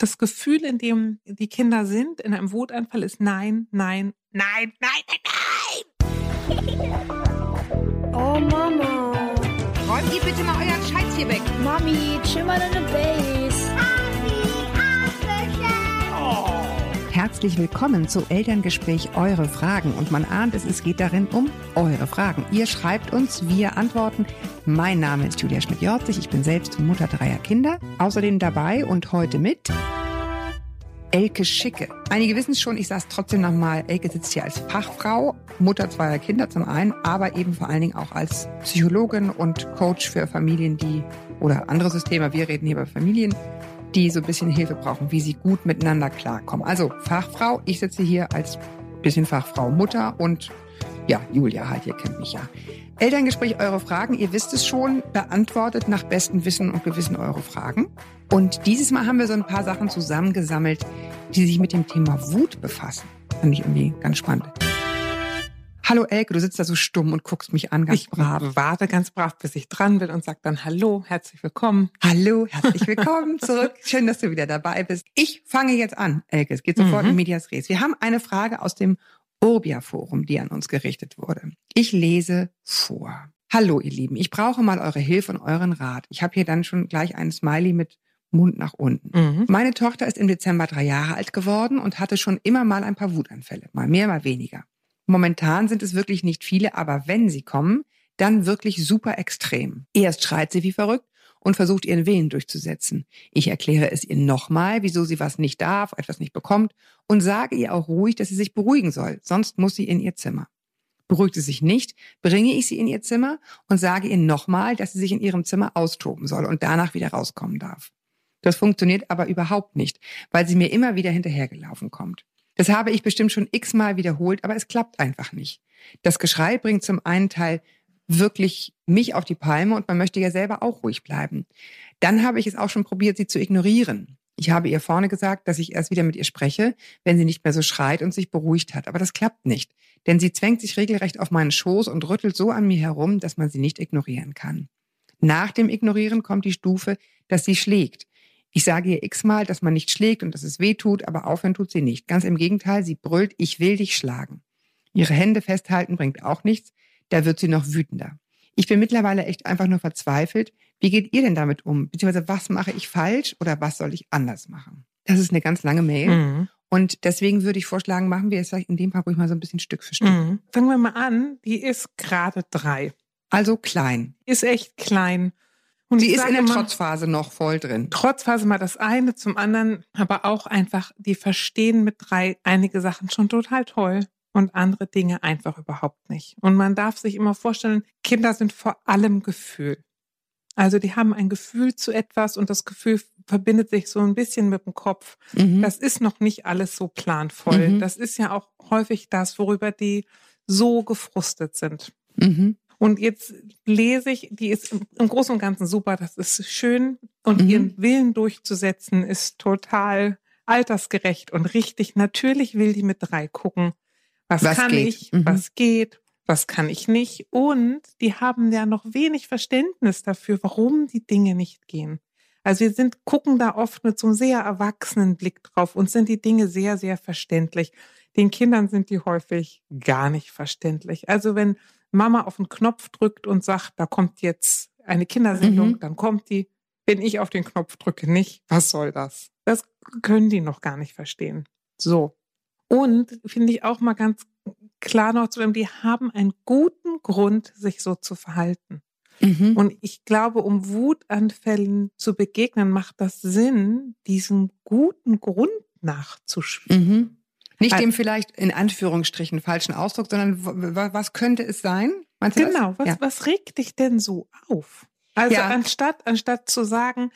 Das Gefühl, in dem die Kinder sind, in einem Wutanfall, ist nein, nein, nein, nein, nein, nein. Oh Mama. Räumt ihr bitte mal euren Scheiß hier weg. Mami, chill mal deine Base. Herzlich willkommen zu Elterngespräch Eure Fragen. Und man ahnt es geht darin um eure Fragen. Ihr schreibt uns, wir antworten. Mein Name ist Julia Schmidt-Jorzig. Ich bin selbst Mutter 3 Kinder. Außerdem dabei und heute mit Elke Schicke. Einige wissen es schon, ich sage es trotzdem nochmal. Elke sitzt hier als Fachfrau, Mutter 2 Kinder zum einen, aber eben vor allen Dingen auch als Psychologin und Coach für Familien, oder andere Systeme, wir reden hier über Familien, die so ein bisschen Hilfe brauchen, wie sie gut miteinander klarkommen. Also Fachfrau, ich sitze hier als bisschen Fachfrau Mutter und ja, Julia halt, ihr kennt mich ja. Elterngespräch, eure Fragen, ihr wisst es schon, beantwortet nach bestem Wissen und Gewissen eure Fragen. Und dieses Mal haben wir so ein paar Sachen zusammengesammelt, die sich mit dem Thema Wut befassen. Fand ich irgendwie ganz spannend. Hallo Elke, du sitzt da so stumm und guckst mich an, ganz brav. Ich warte ganz brav, bis ich dran bin und sag dann Hallo, herzlich willkommen. Hallo, herzlich willkommen zurück. Schön, dass du wieder dabei bist. Ich fange jetzt an, Elke. Es geht sofort in Medias Res. Wir haben eine Frage aus dem Urbia-Forum, die an uns gerichtet wurde. Ich lese vor. Hallo ihr Lieben, ich brauche mal eure Hilfe und euren Rat. Ich habe hier dann schon gleich einen Smiley mit Mund nach unten. Meine Tochter ist im Dezember 3 Jahre alt geworden und hatte schon immer mal ein paar Wutanfälle. Mal mehr, mal weniger. Momentan sind es wirklich nicht viele, aber wenn sie kommen, dann wirklich super extrem. Erst schreit sie wie verrückt und versucht ihren Willen durchzusetzen. Ich erkläre es ihr nochmal, wieso sie was nicht darf, etwas nicht bekommt und sage ihr auch ruhig, dass sie sich beruhigen soll, sonst muss sie in ihr Zimmer. Beruhigt sie sich nicht, bringe ich sie in ihr Zimmer und sage ihr nochmal, dass sie sich in ihrem Zimmer austoben soll und danach wieder rauskommen darf. Das funktioniert aber überhaupt nicht, weil sie mir immer wieder hinterhergelaufen kommt. Das habe ich bestimmt schon x-mal wiederholt, aber es klappt einfach nicht. Das Geschrei bringt zum einen Teil wirklich mich auf die Palme und man möchte ja selber auch ruhig bleiben. Dann habe ich es auch schon probiert, sie zu ignorieren. Ich habe ihr vorne gesagt, dass ich erst wieder mit ihr spreche, wenn sie nicht mehr so schreit und sich beruhigt hat. Aber das klappt nicht, denn sie zwängt sich regelrecht auf meinen Schoß und rüttelt so an mir herum, dass man sie nicht ignorieren kann. Nach dem Ignorieren kommt die Stufe, dass sie schlägt. Ich sage ihr x-mal, dass man nicht schlägt und dass es weh tut, aber aufhören tut sie nicht. Ganz im Gegenteil, sie brüllt, ich will dich schlagen. Ihre Hände festhalten bringt auch nichts, da wird sie noch wütender. Ich bin mittlerweile echt einfach nur verzweifelt. Wie geht ihr denn damit um? Beziehungsweise was mache ich falsch oder was soll ich anders machen? Das ist eine ganz lange Mail. Und deswegen würde ich vorschlagen, machen wir es vielleicht in dem Fall ruhig mal so ein bisschen Stück für Stück. Fangen wir mal an, die ist gerade 3. Also klein. Ist echt klein. Und sie ist in der Trotzphase noch voll drin. Trotzphase mal das eine, zum anderen aber auch einfach, die verstehen mit 3 einige Sachen schon total toll und andere Dinge einfach überhaupt nicht. Und man darf sich immer vorstellen, Kinder sind vor allem Gefühl. Also die haben ein Gefühl zu etwas und das Gefühl verbindet sich so ein bisschen mit dem Kopf. Das ist noch nicht alles so planvoll. Das ist ja auch häufig das, worüber die so gefrustet sind. Und jetzt lese ich, die ist im Großen und Ganzen super, das ist schön. Und ihren Willen durchzusetzen ist total altersgerecht und richtig. Natürlich will die mit 3 gucken, was kann geht. Ich, was geht, was kann ich nicht. Und die haben ja noch wenig Verständnis dafür, warum die Dinge nicht gehen. Also wir gucken da oft mit so einem sehr erwachsenen Blick drauf und sind die Dinge sehr, sehr verständlich. Den Kindern sind die häufig gar nicht verständlich. Also wenn Mama auf den Knopf drückt und sagt, da kommt jetzt eine Kindersendung, dann kommt die. Wenn ich auf den Knopf drücke, nicht. Was soll das? Das können die noch gar nicht verstehen. So. Und finde ich auch mal ganz klar noch zu sagen, die haben einen guten Grund, sich so zu verhalten. Und ich glaube, um Wutanfällen zu begegnen, macht das Sinn, diesem guten Grund nachzuspüren. Nicht dem vielleicht in Anführungsstrichen falschen Ausdruck, sondern was könnte es sein? Meinst du genau, das? Was regt dich denn so auf? Also anstatt zu sagen,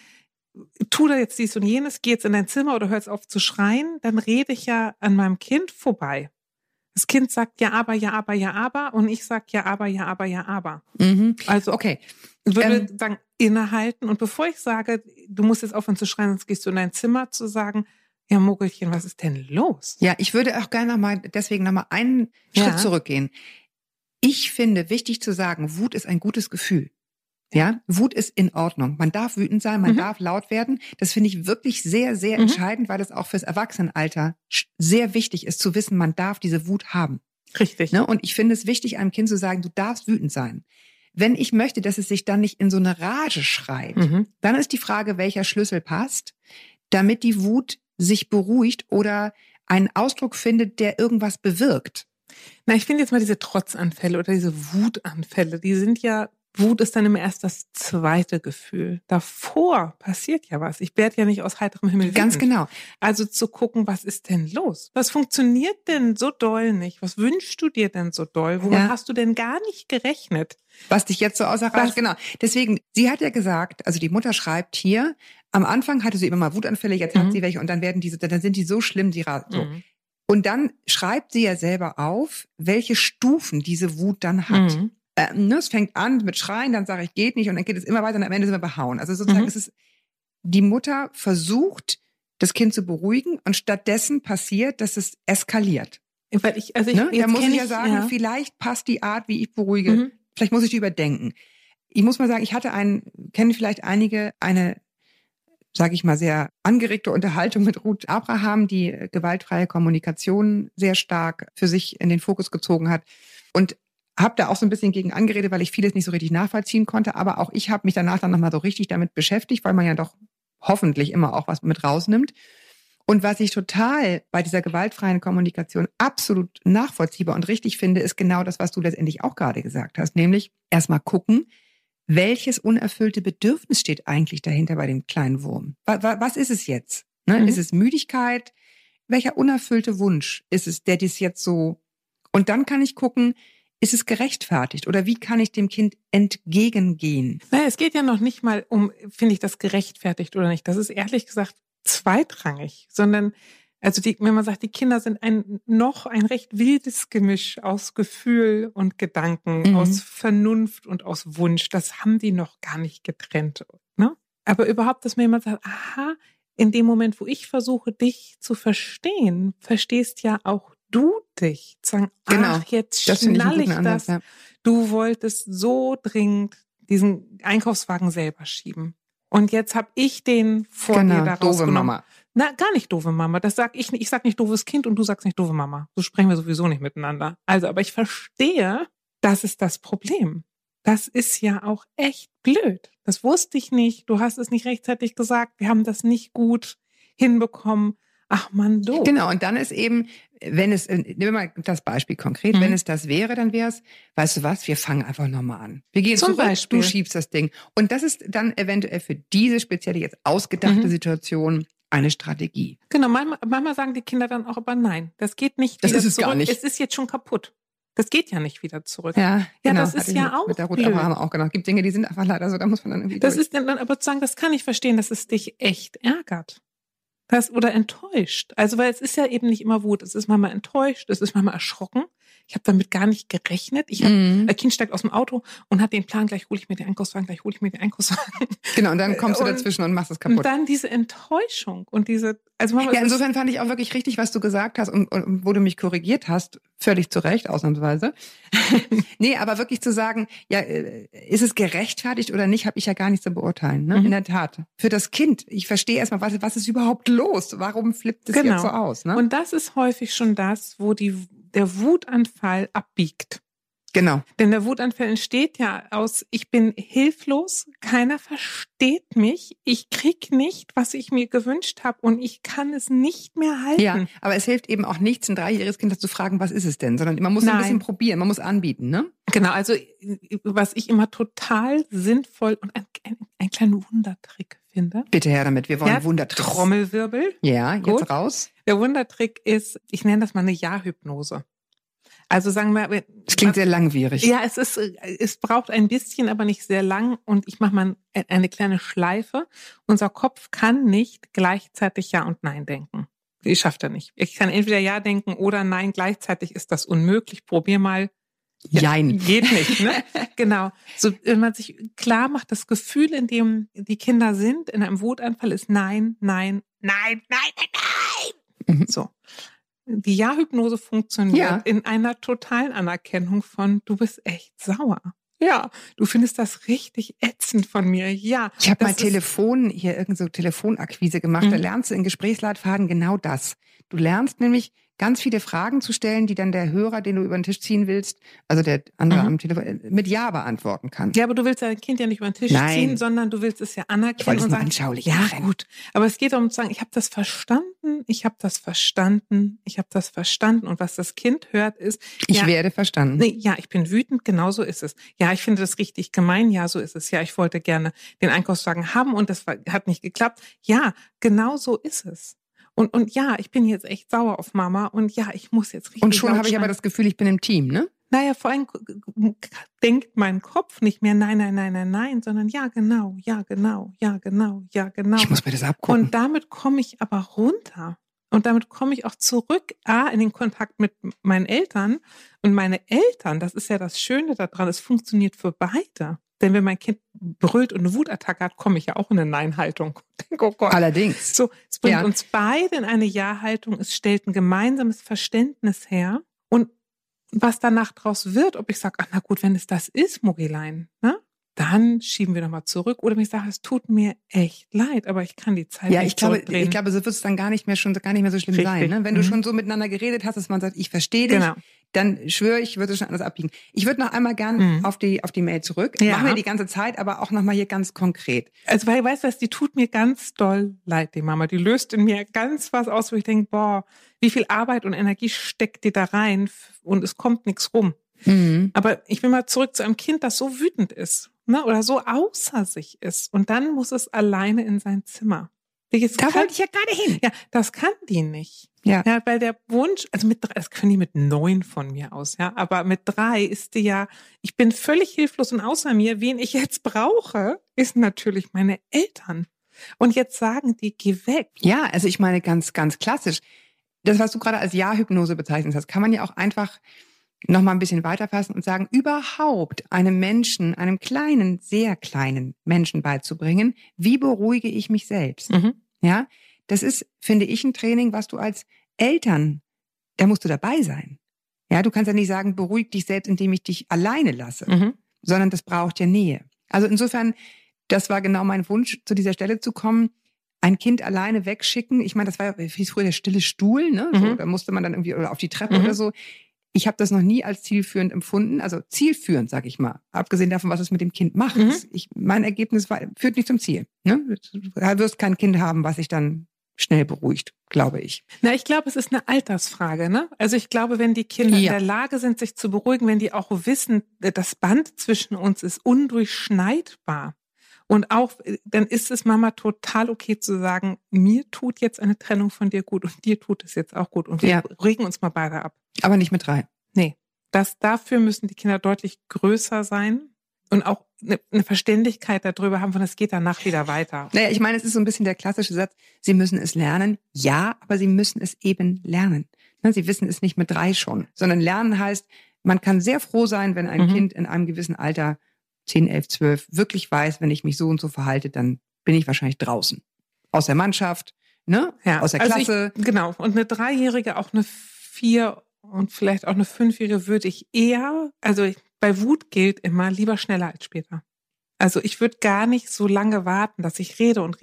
tu da jetzt dies und jenes, geh jetzt in dein Zimmer oder hör jetzt auf zu schreien, dann rede ich ja an meinem Kind vorbei. Das Kind sagt ja, aber, ja, aber, ja, aber und ich sag ja, aber, ja, aber, ja, aber. Also okay. Ich würde sagen, innehalten und bevor ich sage, du musst jetzt aufhören zu schreien, sonst gehst du in dein Zimmer, zu sagen, ja, Mogelchen, was ist denn los? Ja, ich würde auch gerne deswegen noch mal einen Schritt zurückgehen. Ich finde wichtig zu sagen, Wut ist ein gutes Gefühl. Ja, Wut ist in Ordnung. Man darf wütend sein, man darf laut werden. Das finde ich wirklich sehr, sehr entscheidend, weil das auch fürs Erwachsenenalter sehr wichtig ist, zu wissen, man darf diese Wut haben. Richtig. Ne? Und ich finde es wichtig, einem Kind zu sagen, du darfst wütend sein. Wenn ich möchte, dass es sich dann nicht in so eine Rage schreit, dann ist die Frage, welcher Schlüssel passt, damit die Wut sich beruhigt oder einen Ausdruck findet, der irgendwas bewirkt. Na, ich finde jetzt mal diese Trotzanfälle oder diese Wutanfälle, die sind ja, Wut ist dann immer erst das zweite Gefühl. Davor passiert ja was. Ich werde ja nicht aus heiterem Himmel wütend. Ganz genau. Also zu gucken, was ist denn los? Was funktioniert denn so doll nicht? Was wünschst du dir denn so doll? Womit hast du denn gar nicht gerechnet? Was dich jetzt so außer Rand, genau. Deswegen, sie hat ja gesagt, also die Mutter schreibt hier, am Anfang hatte sie immer mal Wutanfälle, jetzt hat sie welche und dann sind die so schlimm, so. Und dann schreibt sie ja selber auf, welche Stufen diese Wut dann hat. Es fängt an mit Schreien, dann sage ich, geht nicht und dann geht es immer weiter und am Ende sind wir behauen. Also sozusagen ist es, die Mutter versucht, das Kind zu beruhigen und stattdessen passiert, dass es eskaliert. Weil da muss ich ja sagen, vielleicht passt die Art, wie ich beruhige, vielleicht muss ich die überdenken. Ich muss mal sagen, ich hatte kennen vielleicht einige, eine, sage ich mal, sehr angeregte Unterhaltung mit Ruth Abraham, die gewaltfreie Kommunikation sehr stark für sich in den Fokus gezogen hat. Und habe da auch so ein bisschen gegen angeredet, weil ich vieles nicht so richtig nachvollziehen konnte. Aber auch ich habe mich danach dann nochmal so richtig damit beschäftigt, weil man ja doch hoffentlich immer auch was mit rausnimmt. Und was ich total bei dieser gewaltfreien Kommunikation absolut nachvollziehbar und richtig finde, ist genau das, was du letztendlich auch gerade gesagt hast. Nämlich erstmal gucken, welches unerfüllte Bedürfnis steht eigentlich dahinter bei dem kleinen Wurm? Was ist es jetzt? Ist es Müdigkeit? Welcher unerfüllte Wunsch ist es, der dies jetzt so... Und dann kann ich gucken, ist es gerechtfertigt oder wie kann ich dem Kind entgegengehen? Naja, es geht ja noch nicht mal um, finde ich das gerechtfertigt oder nicht. Das ist ehrlich gesagt zweitrangig, sondern, also wenn man sagt, die Kinder sind ein recht wildes Gemisch aus Gefühl und Gedanken, aus Vernunft und aus Wunsch. Das haben die noch gar nicht getrennt, ne? Aber überhaupt, dass mir jemand sagt, aha, in dem Moment, wo ich versuche, dich zu verstehen, verstehst ja auch du dich. Sagen, ach, jetzt schnall ich das. Ja. Du wolltest so dringend diesen Einkaufswagen selber schieben. Und jetzt habe ich den vor dir da rausgenommen. Doofe Mama. Na, gar nicht doofe Mama. Das sag ich nicht. Ich sag nicht doofes Kind und du sagst nicht doofe Mama. So sprechen wir sowieso nicht miteinander. Also, aber ich verstehe, das ist das Problem. Das ist ja auch echt blöd. Das wusste ich nicht. Du hast es nicht rechtzeitig gesagt. Wir haben das nicht gut hinbekommen. Ach man, doof. Genau, und dann ist eben, wenn es, nehmen wir mal das Beispiel konkret, wenn es das wäre, dann wäre es, weißt du was, wir fangen einfach nochmal an. Wir gehen Zum zurück, Beispiel. Du schiebst das Ding. Und das ist dann eventuell für diese spezielle jetzt ausgedachte Situation eine Strategie. Genau, manchmal sagen die Kinder dann auch, aber nein, das geht nicht das wieder ist es zurück. Gar nicht. Es ist jetzt schon kaputt. Das geht ja nicht wieder zurück. Ja, genau. Das ist ja auch mit der Ruth blöd. Abraham auch genau. Es gibt Dinge, die sind einfach leider so, da muss man dann irgendwie Das durch. ist dann aber zu sagen, das kann ich verstehen, dass es dich echt ärgert. Oder enttäuscht. Also, weil es ist ja eben nicht immer Wut. Es ist manchmal enttäuscht, es ist manchmal erschrocken. Ich habe damit gar nicht gerechnet. Ein Kind steigt aus dem Auto und hat den Plan, gleich hole ich mir den Einkaufswagen. Genau, und dann kommst du dazwischen und machst es kaputt. Und dann diese Enttäuschung und diese, insofern fand ich auch wirklich richtig, was du gesagt hast und wo du mich korrigiert hast, völlig zu Recht, ausnahmsweise. Nee, aber wirklich zu sagen, ja, ist es gerechtfertigt oder nicht, habe ich ja gar nicht zu beurteilen, ne? In der Tat. Für das Kind, ich verstehe erstmal, was ist überhaupt los? Warum flippt es jetzt so aus? Ne? Und das ist häufig schon das, wo der Wutanfall abbiegt. Genau. Denn der Wutanfall entsteht ja aus, ich bin hilflos, keiner versteht mich, ich krieg nicht, was ich mir gewünscht habe und ich kann es nicht mehr halten. Ja, aber es hilft eben auch nichts, ein 3-jähriges Kind zu fragen, was ist es denn? Sondern man muss ein bisschen probieren, man muss anbieten, ne? Genau, also was ich immer total sinnvoll und ein kleiner Wundertrick finde. Bitte her damit, wir wollen Wundertrick. Trommelwirbel. Ja, jetzt Gut. Raus. Der Wundertrick ist, ich nenne das mal eine Ja-Hypnose. Also sagen wir, das klingt sehr langwierig. Ja, es braucht ein bisschen, aber nicht sehr lang. Und ich mache mal eine kleine Schleife. Unser Kopf kann nicht gleichzeitig Ja und Nein denken. Ich schafft er nicht. Ich kann entweder Ja denken oder Nein. Gleichzeitig ist das unmöglich. Probier mal. Jein. Geht nicht, ne? Genau. So, wenn man sich klar macht, das Gefühl, in dem die Kinder sind, in einem Wutanfall ist Nein, Nein, Nein, Nein, Nein, Nein. So. Die Ja-Hypnose funktioniert in einer totalen Anerkennung von, du bist echt sauer. Ja, du findest das richtig ätzend von mir. Ja. Ich habe mal das ist- irgend so Telefonakquise gemacht. Da lernst du in Gesprächsleitfaden genau das. Du lernst nämlich ganz viele Fragen zu stellen, die dann der Hörer, den du über den Tisch ziehen willst, also der andere am Telefon, mit Ja beantworten kann. Ja, aber du willst dein Kind ja nicht über den Tisch Nein. ziehen, sondern du willst es ja Ich anerkennen wollte es und nur sagen, anschaulich ja machen. gut. Aber es geht darum zu sagen, ich habe das verstanden, ich habe das verstanden, ich habe das verstanden. Und was das Kind hört ist, Ich ja, werde verstanden. nee, ja, ich bin wütend, genau so ist es. Ja, ich finde das richtig gemein, ja, so ist es. Ja, ich wollte gerne den Einkaufswagen haben und hat nicht geklappt. Ja, genau so ist es. Und ja, ich bin jetzt echt sauer auf Mama und ja, ich muss jetzt richtig Und schon laut habe ich aber schreien. das Gefühl, ich bin im Team, ne? Naja, vor allem denkt mein Kopf nicht mehr nein, nein, nein, nein, nein, sondern ja, genau, ja, genau, ja, genau, ja, genau. Ich muss mir das abgucken. Und damit komme ich aber runter. Und damit komme ich auch zurück, in den Kontakt mit meinen Eltern. Und meine Eltern, das ist ja das Schöne daran, es funktioniert für beide. Denn wenn mein Kind brüllt und eine Wutattacke hat, komme ich ja auch in eine Nein-Haltung. Ich denke, oh Gott. Allerdings. So, es bringt Ja. uns beide in eine Ja-Haltung. Es stellt ein gemeinsames Verständnis her. Und was danach draus wird, ob ich sage, ach na gut, wenn es das ist, Muggelein, ne? Dann schieben wir nochmal zurück. Oder wenn ich sage, es tut mir echt leid, aber ich kann die Zeit Ja, nicht ich glaube, zurückdrehen. so wird es dann gar nicht mehr so schlimm Richtig. sein. Ne? Wenn du schon so miteinander geredet hast, dass man sagt, ich verstehe dich, Genau. dann schwöre ich, würde es schon anders abbiegen. Ich würde noch einmal gern auf die Mail zurück. Ja. Machen wir die ganze Zeit, aber auch nochmal hier ganz konkret. Also, weil, weißt du was, die tut mir ganz doll leid, die Mama. Die löst in mir ganz was aus, wo ich denke, boah, wie viel Arbeit und Energie steckt die da rein und es kommt nichts rum. Aber ich will mal zurück zu einem Kind, das so wütend ist, ne, oder so außer sich ist. Und dann muss es alleine in sein Zimmer. Da wollte ich ja gerade hin. Ja, das kann die nicht. Ja. Ja, weil der Wunsch, also das können die mit 9 von mir aus, ja, aber mit 3 ist die ja, ich bin völlig hilflos und außer mir, wen ich jetzt brauche, ist natürlich meine Eltern. Und jetzt sagen die, geh weg. Ja, also ich meine ganz, ganz klassisch. Das, was du gerade als Ja-Hypnose bezeichnet hast, kann man ja auch einfach noch mal ein bisschen weiterfassen und sagen, überhaupt einem Menschen, einem kleinen, sehr kleinen Menschen beizubringen, wie beruhige ich mich selbst? Ja, das ist, finde ich, ein Training, was du als Eltern, da musst du dabei sein. Ja, du kannst ja nicht sagen, beruhig dich selbst, indem ich dich alleine lasse, sondern das braucht ja Nähe. Also insofern, das war genau mein Wunsch, zu dieser Stelle zu kommen. Ein Kind alleine wegschicken, ich meine, das war ja, wie hieß früher, der stille Stuhl, ne? So, da musste man dann irgendwie oder auf die Treppe oder so. Ich habe das noch nie als zielführend empfunden, also zielführend, sag ich mal. Abgesehen davon, was es mit dem Kind macht. Mein Ergebnis führt nicht zum Ziel. Ne? Du wirst kein Kind haben, was sich dann schnell beruhigt, glaube ich. Na, ich glaube, es ist eine Altersfrage, ne? Also ich glaube, wenn die Kinder in der Lage sind, sich zu beruhigen, wenn die auch wissen, das Band zwischen uns ist undurchschneidbar. Und auch, dann ist es Mama total okay zu sagen, mir tut jetzt eine Trennung von dir gut und dir tut es jetzt auch gut. Und wir regen uns mal beide ab. Aber nicht mit 3. Nee. Dafür müssen die Kinder deutlich größer sein und auch eine Verständlichkeit darüber haben, von es geht danach wieder weiter. Naja, ich meine, es ist so ein bisschen der klassische Satz, sie müssen es lernen. Ja, aber sie müssen es eben lernen. Sie wissen es nicht mit 3 schon, sondern lernen heißt, man kann sehr froh sein, wenn ein Kind in einem gewissen Alter 10, 11, 12 wirklich weiß, wenn ich mich so und so verhalte, dann bin ich wahrscheinlich draußen. Aus der Mannschaft, ne? Ja, aus der Klasse. Genau. Und eine 3-Jährige, auch eine 4 und vielleicht auch eine 5-Jährige würde ich eher, also bei Wut gilt immer, lieber schneller als später. Also ich würde gar nicht so lange warten, dass ich rede und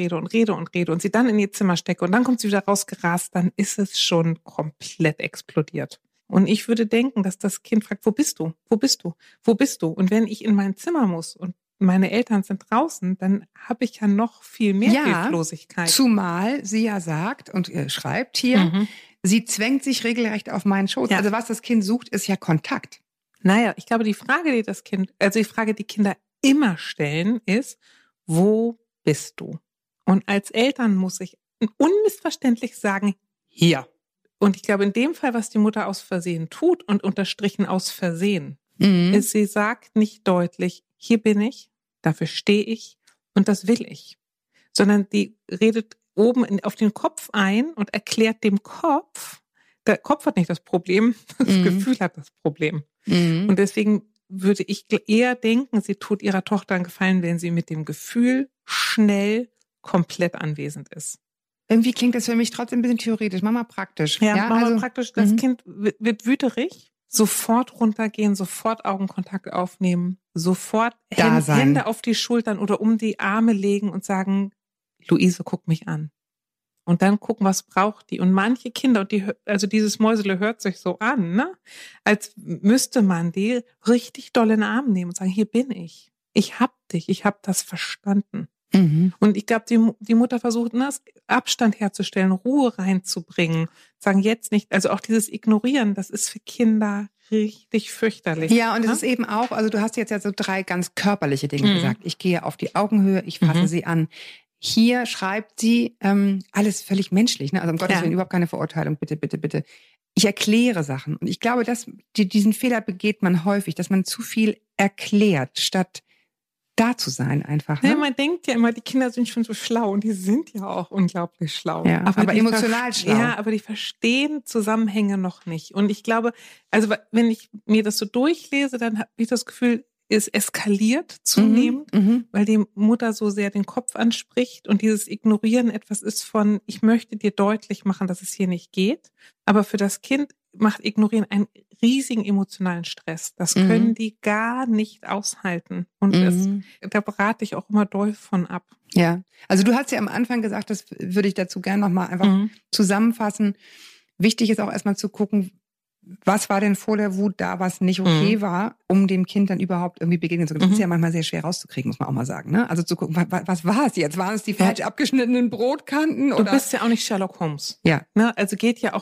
sie dann in ihr Zimmer stecke und dann kommt sie wieder rausgerast, dann ist es schon komplett explodiert. Und ich würde denken, dass das Kind fragt, wo bist du? Wo bist du? Wo bist du? Und wenn ich in mein Zimmer muss und meine Eltern sind draußen, dann habe ich ja noch viel mehr Hilflosigkeit. Zumal sie ja sagt und schreibt hier, sie zwängt sich regelrecht auf meinen Schoß. Ja. Also was das Kind sucht, ist ja Kontakt. Naja, ich glaube, die Frage, die Kinder immer stellen, ist, wo bist du? Und als Eltern muss ich unmissverständlich sagen, hier. Und ich glaube, in dem Fall, was die Mutter aus Versehen tut und unterstrichen aus Versehen, ist, sie sagt nicht deutlich, hier bin ich, dafür stehe ich und das will ich. Sondern die redet oben auf den Kopf ein und erklärt dem Kopf, der Kopf hat nicht das Problem, das Gefühl hat das Problem. Und deswegen würde ich eher denken, sie tut ihrer Tochter einen Gefallen, wenn sie mit dem Gefühl schnell komplett anwesend ist. Irgendwie klingt das für mich trotzdem ein bisschen theoretisch, Mama praktisch. Ja, Mama praktisch, das Kind wird wüterig, sofort runtergehen, sofort Augenkontakt aufnehmen, sofort Da sein. Hände auf die Schultern oder um die Arme legen und sagen, Luise, guck mich an. Und dann gucken, was braucht die. Und manche Kinder, also dieses Mäusele hört sich so an, ne? Als müsste man die richtig doll in den Arm nehmen und sagen, hier bin ich. Ich hab dich, ich hab das verstanden. Mhm. Und ich glaube, die Mutter versucht, Abstand herzustellen, Ruhe reinzubringen, sagen jetzt nicht, also auch dieses Ignorieren, das ist für Kinder richtig fürchterlich. Ja, und es ist eben auch, also du hast jetzt ja so 3 ganz körperliche Dinge gesagt. Ich gehe auf die Augenhöhe, ich fasse sie an. Hier schreibt sie alles völlig menschlich, ne? Also um Gottes Willen überhaupt keine Verurteilung, bitte, bitte, bitte. Ich erkläre Sachen. Und ich glaube, diesen Fehler begeht man häufig, dass man zu viel erklärt, statt da zu sein einfach. Ne? Ja, man denkt ja immer, die Kinder sind schon so schlau und die sind ja auch unglaublich schlau. Ja, aber emotional schlau. Ja, aber die verstehen Zusammenhänge noch nicht. Und ich glaube, also wenn ich mir das so durchlese, dann habe ich das Gefühl, es eskaliert zunehmend, weil die Mutter so sehr den Kopf anspricht und dieses Ignorieren etwas ist von, ich möchte dir deutlich machen, dass es hier nicht geht. Aber für das Kind macht Ignorieren einen riesigen emotionalen Stress. Das können die gar nicht aushalten. Und da berate ich auch immer doll von ab. Ja, also du hast ja am Anfang gesagt, das würde ich dazu gerne nochmal einfach zusammenfassen. Wichtig ist auch erstmal zu gucken, was war denn vor der Wut da, was nicht okay war, um dem Kind dann überhaupt irgendwie begegnen zu können. Das ist ja manchmal sehr schwer rauszukriegen, muss man auch mal sagen. Ne? Also zu gucken, was war es jetzt? Waren es die falsch abgeschnittenen Brotkanten? Oder? Du bist ja auch nicht Sherlock Holmes. Ja. Ne? Also geht ja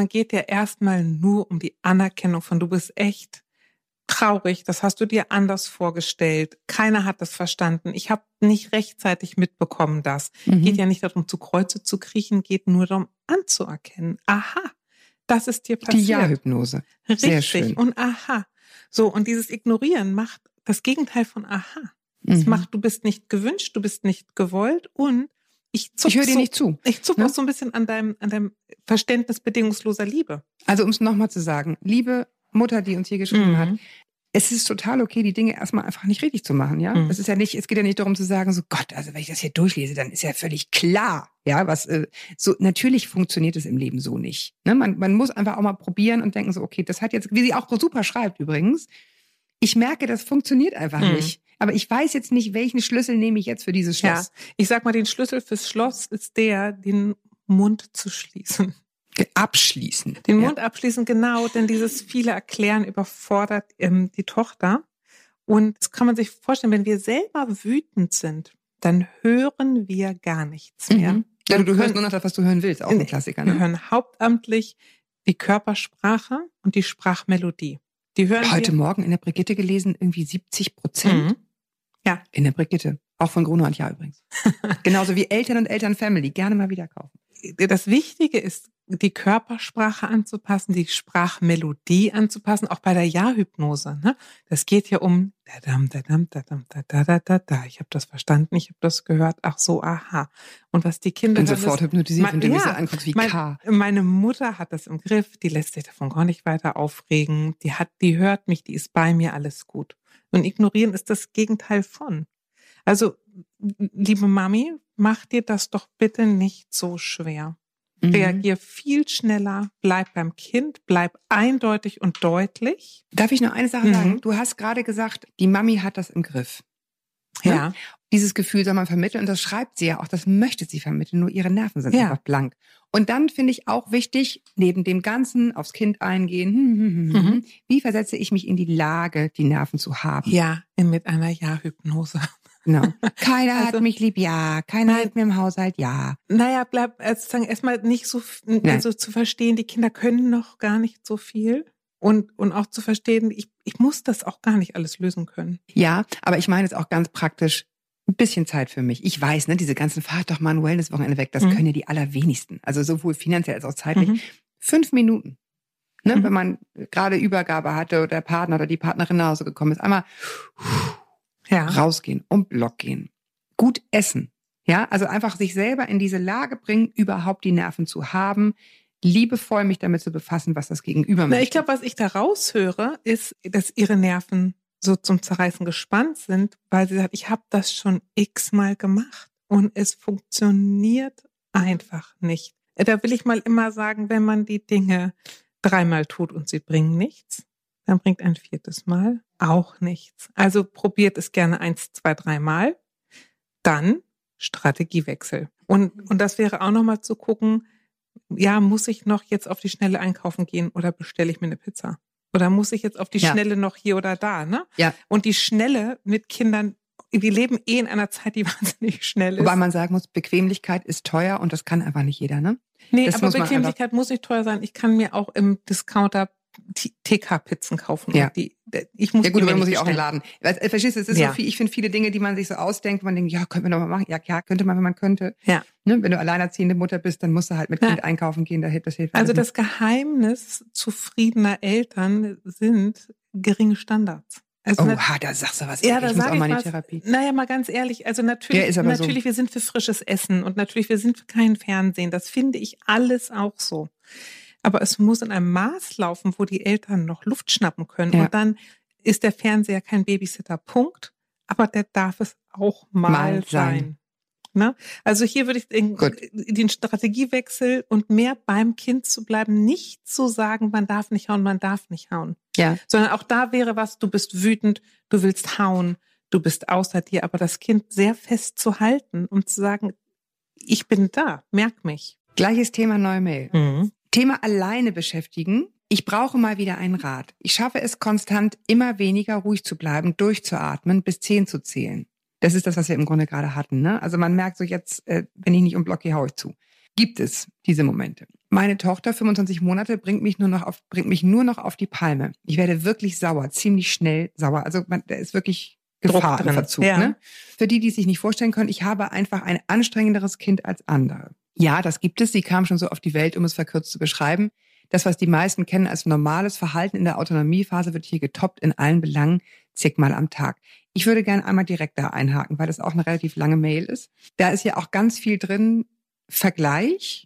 erstmal nur um die Anerkennung von, du bist echt traurig, das hast du dir anders vorgestellt. Keiner hat das verstanden. Ich habe nicht rechtzeitig mitbekommen, das. Geht ja nicht darum, zu Kreuze zu kriechen, geht nur darum, anzuerkennen. Aha. Das ist dir passiert. Die Ja-Hypnose. Sehr Richtig. schön. Und aha. So, und dieses Ignorieren macht das Gegenteil von aha. Es macht, du bist nicht gewünscht, du bist nicht gewollt und ich höre dir nicht zu. Ich zuck auch so ein bisschen an deinem Verständnis bedingungsloser Liebe. Also um es nochmal zu sagen, liebe Mutter, die uns hier geschrieben hat, es ist total okay, die Dinge erstmal einfach nicht richtig zu machen, ja. Es geht ja nicht darum zu sagen, so Gott, also wenn ich das hier durchlese, dann ist ja völlig klar, ja, was so natürlich funktioniert es im Leben so nicht. Ne? Man muss einfach auch mal probieren und denken so, okay, das hat jetzt, wie sie auch super schreibt übrigens, ich merke, das funktioniert einfach nicht. Aber ich weiß jetzt nicht, welchen Schlüssel nehme ich jetzt für dieses Schloss. Ja, ich sag mal, den Schlüssel fürs Schloss ist den Mund zu schließen. Abschließen. Den Mund abschließen, genau, denn dieses viele Erklären überfordert die Tochter. Und das kann man sich vorstellen, wenn wir selber wütend sind, dann hören wir gar nichts mehr. Ja, du hörst nur noch das, was du hören willst, auch ein Klassiker. Ne? Wir hören hauptamtlich die Körpersprache und die Sprachmelodie. Die hören Heute Morgen in der Brigitte gelesen, irgendwie 70%. Ja. In der Brigitte. Auch von Gruno und Jahr übrigens. Genauso wie Eltern und Elternfamily. Gerne mal wieder kaufen. Das Wichtige ist, die Körpersprache anzupassen, die Sprachmelodie anzupassen, auch bei der Ja-Hypnose. Ne? Das geht ja um dadam, dadam, dadam, da. Ich habe das verstanden, ich habe das gehört. Ach so, aha. Und was die Kinder... Ich bin sofort hypnotisiert, wenn du mich so anguckst wie K. Meine Mutter hat das im Griff, die lässt sich davon gar nicht weiter aufregen. Die hört mich, die ist bei mir, alles gut. Und ignorieren ist das Gegenteil von. Also, liebe Mami, mach dir das doch bitte nicht so schwer. Reagier viel schneller, bleib beim Kind, bleib eindeutig und deutlich. Darf ich noch eine Sache sagen? Du hast gerade gesagt, die Mami hat das im Griff. Ja. Dieses Gefühl soll man vermitteln und das schreibt sie ja auch, das möchte sie vermitteln, nur ihre Nerven sind einfach blank. Und dann finde ich auch wichtig, neben dem Ganzen aufs Kind eingehen, wie versetze ich mich in die Lage, die Nerven zu haben? Ja, mit einer Ja-Hypnose. Genau. Keiner hat mich lieb, ja. Keiner hat mir im Haushalt, ja. Naja, sozusagen erstmal nicht so, also zu verstehen, die Kinder können noch gar nicht so viel. Und auch zu verstehen, ich muss das auch gar nicht alles lösen können. Ja, aber ich meine jetzt auch ganz praktisch, ein bisschen Zeit für mich. Ich weiß, ne, diese ganzen Fahrt doch mal ein Wellness-Wochenende weg, das können ja die allerwenigsten. Also sowohl finanziell als auch zeitlich. 5 Minuten. Ne, wenn man gerade Übergabe hatte oder der Partner oder die Partnerin nach Hause gekommen ist. Einmal rausgehen, um Block gehen. Gut essen. Ja, also einfach sich selber in diese Lage bringen, überhaupt die Nerven zu haben, liebevoll mich damit zu befassen, was das Gegenüber möchte. Ich glaube, was ich da raushöre, ist, dass ihre Nerven so zum Zerreißen gespannt sind, weil sie sagt, ich habe das schon x-mal gemacht und es funktioniert einfach nicht. Da will ich mal immer sagen, wenn man die Dinge 3-mal tut und sie bringen nichts, dann bringt ein 4. Mal auch nichts. Also probiert es gerne 1, 2, 3 Mal. Dann Strategiewechsel. Und das wäre auch nochmal zu gucken, ja, muss ich noch jetzt auf die Schnelle einkaufen gehen oder bestelle ich mir eine Pizza? Oder muss ich jetzt auf die Schnelle noch hier oder da, ne? Ja. Und die Schnelle mit Kindern, wir leben in einer Zeit, die wahnsinnig schnell ist. Wobei man sagen muss, Bequemlichkeit ist teuer und das kann einfach nicht jeder, ne? Nee, das aber muss man Bequemlichkeit muss nicht teuer sein. Ich kann mir auch im Discounter TK-Pizzen kaufen. Ja. Und ich muss Ja gut, die mir aber muss nicht ich auch im bestellen. Laden. Verstehst du, es ist Ja. so viel, ich finde viele Dinge, die man sich so ausdenkt, man denkt, ja, könnte man doch mal machen. Ja, klar, könnte man, wenn man könnte. Ja. Ne? Wenn du alleinerziehende Mutter bist, dann musst du halt mit Kind einkaufen gehen, das hilft. Also alles das Geheimnis zufriedener Eltern sind geringe Standards. Also nicht. Oha, da sagst du was. ja, ich da muss sage auch ich mal in die was. Therapie. Naja, mal ganz ehrlich, also Ja, ist aber so. natürlich, wir sind für frisches Essen und natürlich, wir sind für kein Fernsehen. Das finde ich alles auch so. Aber es muss in einem Maß laufen, wo die Eltern noch Luft schnappen können. Ja. Und dann ist der Fernseher kein Babysitter, Punkt. Aber der darf es auch mal sein. Ne? Also hier würde ich den Strategiewechsel und mehr beim Kind zu bleiben, nicht zu sagen, man darf nicht hauen, man darf nicht hauen. Ja. Sondern auch da wäre was, du bist wütend, du willst hauen, du bist außer dir, aber das Kind sehr fest zu halten und zu sagen, ich bin da, merk mich. Gleiches Thema, neue Mail. Mhm. Thema alleine beschäftigen. Ich brauche mal wieder einen Rat. Ich schaffe es konstant, immer weniger ruhig zu bleiben, durchzuatmen, bis 10 zu zählen. Das ist das, was wir im Grunde gerade hatten. Ne? Also man merkt so jetzt, wenn ich nicht um Block gehe, hau ich zu. Gibt es diese Momente. Meine Tochter, 25 Monate, bringt mich nur noch auf die Palme. Ich werde wirklich sauer, ziemlich schnell sauer. Also da ist wirklich Gefahr im Verzug. Ja. Ne? Für die es sich nicht vorstellen können, ich habe einfach ein anstrengenderes Kind als andere. Ja, das gibt es. Sie kam schon so auf die Welt, um es verkürzt zu beschreiben. Das, was die meisten kennen als normales Verhalten in der Autonomiephase, wird hier getoppt in allen Belangen zigmal am Tag. Ich würde gerne einmal direkt da einhaken, weil das auch eine relativ lange Mail ist. Da ist ja auch ganz viel drin, Vergleich.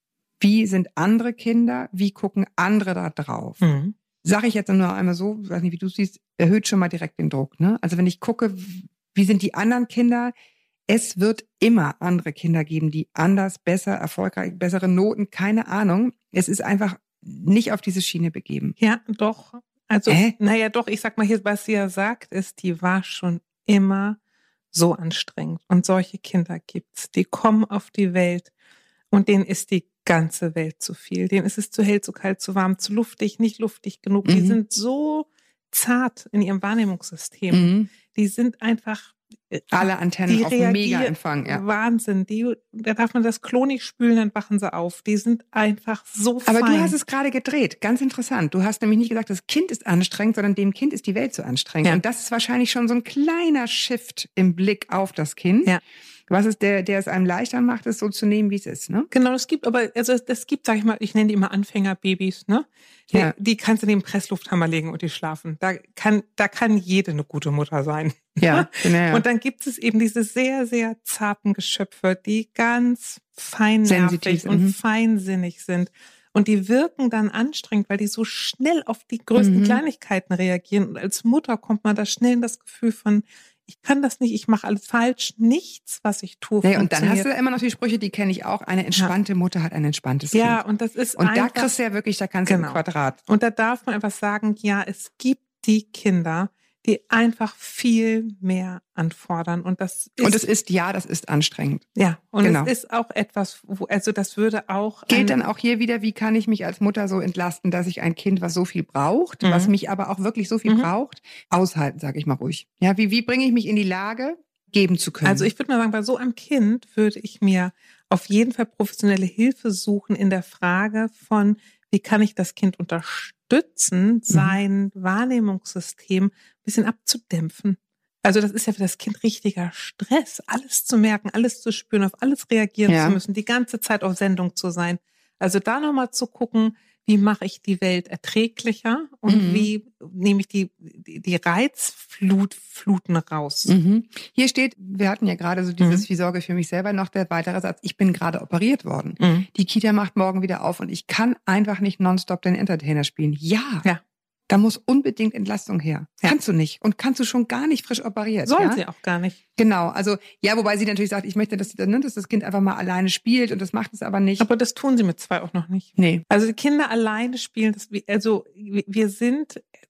Wie sind andere Kinder? Wie gucken andere da drauf? Mhm. Sage ich jetzt nur einmal so, weiß nicht, wie du siehst, erhöht schon mal direkt den Druck. Ne? Also wenn ich gucke, wie sind die anderen Kinder? Es wird immer andere Kinder geben, die anders, besser, erfolgreich, bessere Noten, keine Ahnung. Es ist einfach nicht auf diese Schiene begeben. Ja, doch. Also, naja, doch, ich sag mal hier, was sie ja sagt, ist, die war schon immer so anstrengend. Und solche Kinder gibt's. Die kommen auf die Welt und denen ist die ganze Welt zu viel. Denen ist es zu hell, zu kalt, zu warm, zu luftig, nicht luftig genug. Die sind so zart in ihrem Wahrnehmungssystem. Die sind einfach alle Antennen auf Mega-Empfang. Ja. Wahnsinn. Da darf man das Klo nicht spülen, dann wachen sie auf. Die sind einfach so fein. Aber du hast es gerade gedreht. Ganz interessant. Du hast nämlich nicht gesagt, das Kind ist anstrengend, sondern dem Kind ist die Welt zu anstrengend. Ja. Und das ist wahrscheinlich schon so ein kleiner Shift im Blick auf das Kind. Ja. Was ist der es einem leichter macht, es so zu nehmen, wie es ist, ne? Genau, das gibt, sag ich mal, ich nenne die immer Anfängerbabys, ne? Die kannst du neben den Presslufthammer legen und die schlafen. Da kann jede eine gute Mutter sein. Ja, genau. Und dann gibt es eben diese sehr, sehr zarten Geschöpfe, die ganz feinnervig und feinsinnig sind. Und die wirken dann anstrengend, weil die so schnell auf die größten Kleinigkeiten reagieren. Und als Mutter kommt man da schnell in das Gefühl von, ich kann das nicht, ich mache alles falsch, nichts, was ich tue, funktioniert. Und dann hast du ja immer noch die Sprüche, die kenne ich auch, eine entspannte Mutter hat ein entspanntes Kind. Ja, und das ist und einfach, da kriegst du ja wirklich, da kannst du im Quadrat. Und da darf man einfach sagen, ja, es gibt die Kinder, die einfach viel mehr anfordern. Und das ist anstrengend. Ja, und genau. Es ist auch etwas, das würde auch... Geht dann auch hier wieder, wie kann ich mich als Mutter so entlasten, dass ich ein Kind, was so viel braucht, was mich aber auch wirklich so viel braucht, aushalten, sage ich mal ruhig. Ja, wie bringe ich mich in die Lage, geben zu können? Also ich würde mal sagen, bei so einem Kind würde ich mir auf jeden Fall professionelle Hilfe suchen in der Frage von, wie kann ich das Kind unterstützen, sein Wahrnehmungssystem ein bisschen abzudämpfen. Also das ist ja für das Kind richtiger Stress, alles zu merken, alles zu spüren, auf alles reagieren zu müssen, die ganze Zeit auf Sendung zu sein. Also da nochmal zu gucken, wie mache ich die Welt erträglicher und wie nehme ich die Reizfluten raus. Hier steht, wir hatten ja gerade so dieses, wie sorge für mich selber, noch der weitere Satz, ich bin gerade operiert worden. Die Kita macht morgen wieder auf und ich kann einfach nicht nonstop den Entertainer spielen. Ja. Da muss unbedingt Entlastung her. Kannst du nicht. Und kannst du schon gar nicht frisch operiert. Sollen sie auch gar nicht. Genau. Also, ja, wobei sie natürlich sagt, ich möchte, dass das Kind einfach mal alleine spielt und das macht es aber nicht. Aber das tun sie mit 2 auch noch nicht. Nee. Also die Kinder alleine spielen, wir sind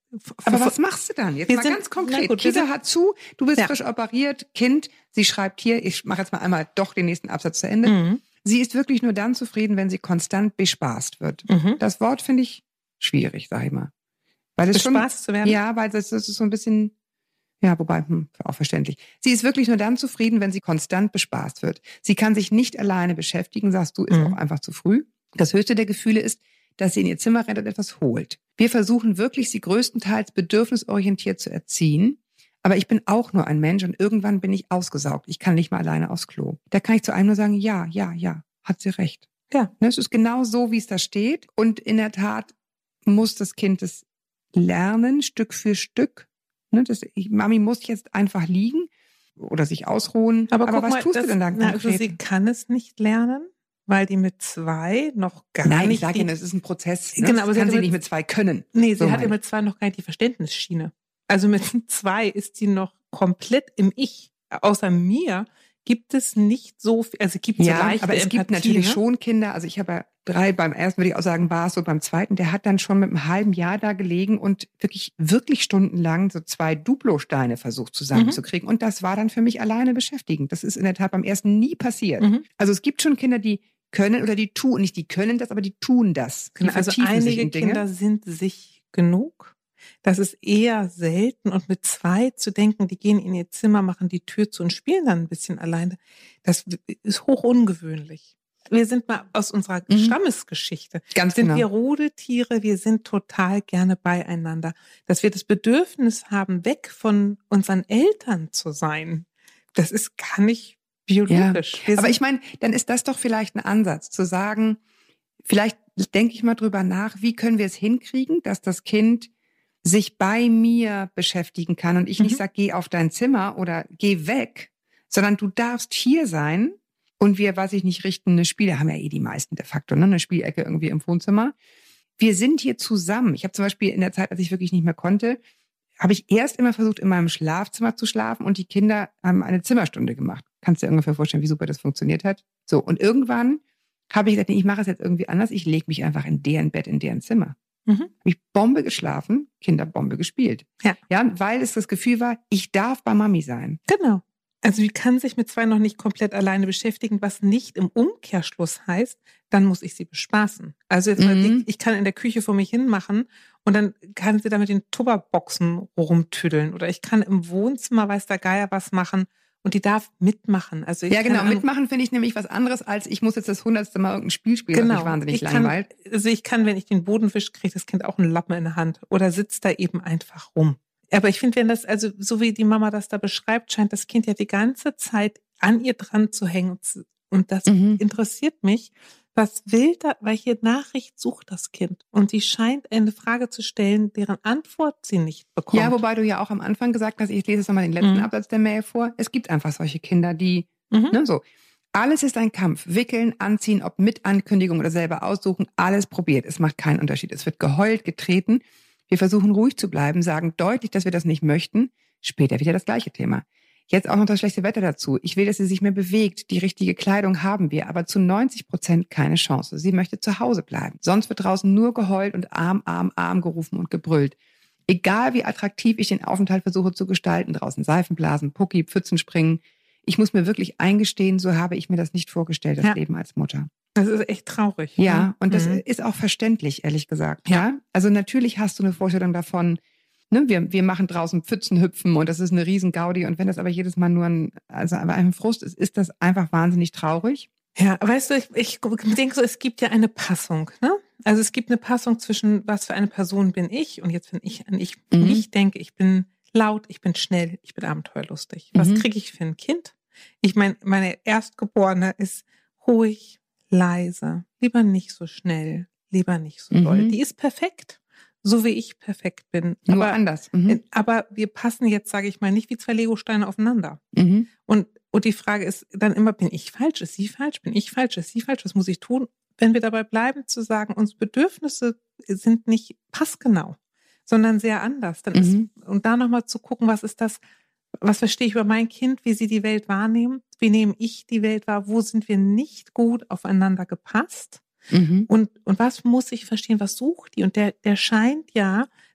Aber was machst du dann? Jetzt Wir mal sind- ganz konkret. na gut, Kita hat zu, du bist Ja. frisch operiert, Kind, sie schreibt hier, ich mache jetzt mal einmal doch den nächsten Absatz zu Ende. Mhm. Sie ist wirklich nur dann zufrieden, wenn sie konstant bespaßt wird. Mhm. Das Wort finde ich schwierig, sag ich mal. Weil es schon, Bespaßt zu werden? ja, weil das ist so ein bisschen, ja, wobei, auch verständlich. Sie ist wirklich nur dann zufrieden, wenn sie konstant bespaßt wird. Sie kann sich nicht alleine beschäftigen, sagst du, ist auch einfach zu früh. Das höchste der Gefühle ist, dass sie in ihr Zimmer rennt und etwas holt. Wir versuchen wirklich, sie größtenteils bedürfnisorientiert zu erziehen. Aber ich bin auch nur ein Mensch und irgendwann bin ich ausgesaugt. Ich kann nicht mal alleine aufs Klo. Da kann ich zu einem nur sagen, ja, hat sie recht. Ja. Ne, es ist genau so, wie es da steht. Und in der Tat muss das Kind es lernen, Stück für Stück. Ne, Mami muss jetzt einfach liegen oder sich ausruhen. Aber guck was mal, tust du denn da also konkret? sie kann es nicht lernen, weil die mit 2 noch gar Nein, nicht. ich sage Ihnen, es ist ein Prozess. Ne? Genau, aber das sie kann hat sie mit- nicht mit 2 können. Nee, So sie hat meine ja mit 2 noch gar nicht die Verständnisschiene. Also mit 2 ist sie noch komplett im Ich. Außer mir gibt es nicht so viel, also gibt es so Ja, leichte aber es gibt Empathie, natürlich ne? schon Kinder, also ich habe ja 3, beim ersten würde ich auch sagen, war es so, beim zweiten, der hat dann schon mit einem halben Jahr da gelegen und wirklich stundenlang so 2 Duplo-Steine versucht zusammenzukriegen. Und das war dann für mich alleine beschäftigend. Das ist in der Tat beim ersten nie passiert. Mhm. Also es gibt schon Kinder, die können oder die tun, nicht die können das, aber die tun das. Die Genau, also vertiefen sich einige in Dinge. Kinder sind sich genug. Das ist eher selten. Und mit 2 zu denken, die gehen in ihr Zimmer, machen die Tür zu und spielen dann ein bisschen alleine, das ist hoch ungewöhnlich. Wir sind mal aus unserer Stammesgeschichte. Ganz Sind genau. wir Rudeltiere, wir sind total gerne beieinander. Dass wir das Bedürfnis haben, weg von unseren Eltern zu sein, das ist gar nicht biologisch. Wir Aber sind- ich meine, dann ist das doch vielleicht ein Ansatz, zu sagen, vielleicht denke ich mal drüber nach, wie können wir es hinkriegen, dass das Kind sich bei mir beschäftigen kann und ich nicht sage, geh auf dein Zimmer oder geh weg, sondern du darfst hier sein und wir, weiß ich nicht, richten eine Spiele, haben ja eh die meisten de facto, ne? Eine Spielecke irgendwie im Wohnzimmer. Wir sind hier zusammen. Ich habe zum Beispiel in der Zeit, als ich wirklich nicht mehr konnte, habe ich erst immer versucht, in meinem Schlafzimmer zu schlafen und die Kinder haben eine Zimmerstunde gemacht. Kannst du dir ungefähr vorstellen, wie super das funktioniert hat? So, und irgendwann habe ich gesagt, nee, ich mache es jetzt irgendwie anders. Ich lege mich einfach in deren Bett, in deren Zimmer. Mhm. Habe ich Bombe geschlafen, Kinder Bombe gespielt. Ja. Ja, weil es das Gefühl war, ich darf bei Mami sein. Genau. Also die kann sich mit 2 noch nicht komplett alleine beschäftigen, was nicht im Umkehrschluss heißt, dann muss ich sie bespaßen. Also jetzt mal, ich kann in der Küche vor mich hin machen und dann kann sie da mit den Tupperboxen rumtüdeln oder ich kann im Wohnzimmer, weiß der Geier, was machen und die darf mitmachen. Also ich Ja, genau. kann Mitmachen finde ich nämlich was anderes, als ich muss jetzt das 100. Mal irgendein Spiel spielen, was mich wahnsinnig langweilt. Ich kann, wenn ich den Boden wische, kriegt das Kind auch einen Lappen in der Hand oder sitzt da eben einfach rum. Aber ich finde, wenn das, also so wie die Mama das da beschreibt, scheint das Kind ja die ganze Zeit an ihr dran zu hängen. Und das interessiert mich. Was will da, welche Nachricht sucht das Kind? Und sie scheint eine Frage zu stellen, deren Antwort sie nicht bekommt. Ja, wobei du ja auch am Anfang gesagt hast, ich lese jetzt nochmal den letzten Absatz der Mail vor. Es gibt einfach solche Kinder, die, ne, so. Alles ist ein Kampf. Wickeln, anziehen, ob mit Ankündigung oder selber aussuchen, alles probiert. Es macht keinen Unterschied. Es wird geheult, getreten. Wir versuchen ruhig zu bleiben, sagen deutlich, dass wir das nicht möchten. Später wieder das gleiche Thema. Jetzt auch noch das schlechte Wetter dazu. Ich will, dass sie sich mehr bewegt. Die richtige Kleidung haben wir, aber zu 90% keine Chance. Sie möchte zu Hause bleiben. Sonst wird draußen nur geheult und Arm gerufen und gebrüllt. Egal wie attraktiv ich den Aufenthalt versuche zu gestalten, draußen Seifenblasen, Pucki, Pfützen springen. Ich muss mir wirklich eingestehen, so habe ich mir das nicht vorgestellt, das Leben als Mutter. Das ist echt traurig. Ja, ne? und das ist auch verständlich, ehrlich gesagt. Ja. Also natürlich hast du eine Vorstellung davon, ne, wir machen draußen Pfützenhüpfen und das ist eine riesen Gaudi. Und wenn das aber jedes Mal nur ein Frust ist, ist das einfach wahnsinnig traurig. Ja, weißt du, ich denke so, es gibt ja eine Passung, ne? Also es gibt eine Passung zwischen, was für eine Person bin ich und jetzt, wenn ich an mich denke, ich bin laut, ich bin schnell, ich bin abenteuerlustig. Was kriege ich für ein Kind? Ich meine, meine Erstgeborene ist ruhig, leise, lieber nicht so schnell, lieber nicht so doll. Die ist perfekt, so wie ich perfekt bin. Nur anders. Aber wir passen jetzt, sage ich mal, nicht wie 2 Legosteine aufeinander. Und die Frage ist dann immer, bin ich falsch? Ist sie falsch? Bin ich falsch? Ist sie falsch? Was muss ich tun? Wenn wir dabei bleiben zu sagen, unsere Bedürfnisse sind nicht passgenau, sondern sehr anders, dann ist, und da nochmal zu gucken, was ist das, was verstehe ich über mein Kind, wie sie die Welt wahrnehmen, wie nehme ich die Welt wahr, wo sind wir nicht gut aufeinander gepasst und was muss ich verstehen, was sucht die? Und der scheint ja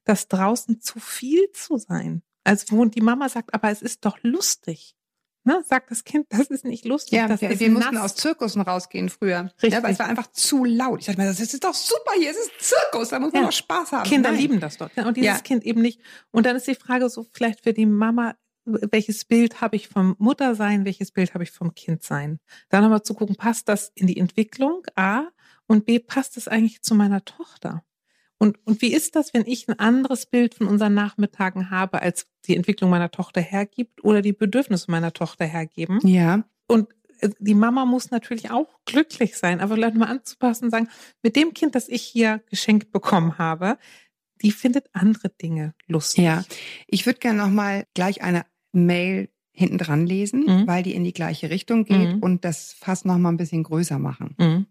das draußen zu viel zu sein. Also wo die Mama sagt, aber es ist doch lustig. Ne? Sagt das Kind, das ist nicht lustig. Ja, das ist wir mussten nass. aus Zirkussen rausgehen früher. Richtig. Ja, weil es war einfach zu laut. Ich dachte mir, das ist doch super hier, es ist Zirkus, da muss man doch Spaß haben. Kinder Nein. lieben das doch. Und dieses Kind eben nicht. Und dann ist die Frage so vielleicht für die Mama, welches Bild habe ich vom Muttersein, welches Bild habe ich vom Kindsein? Dann nochmal zu gucken, passt das in die Entwicklung, A, und B, passt das eigentlich zu meiner Tochter? Und wie ist das, wenn ich ein anderes Bild von unseren Nachmittagen habe, als die Entwicklung meiner Tochter hergibt oder die Bedürfnisse meiner Tochter hergeben? Ja. Und die Mama muss natürlich auch glücklich sein, aber vielleicht mal anzupassen und sagen, mit dem Kind, das ich hier geschenkt bekommen habe, die findet andere Dinge lustig. Ja, ich würde gerne nochmal gleich eine Mail hinten dran lesen, weil die in die gleiche Richtung geht und das fast nochmal ein bisschen größer machen.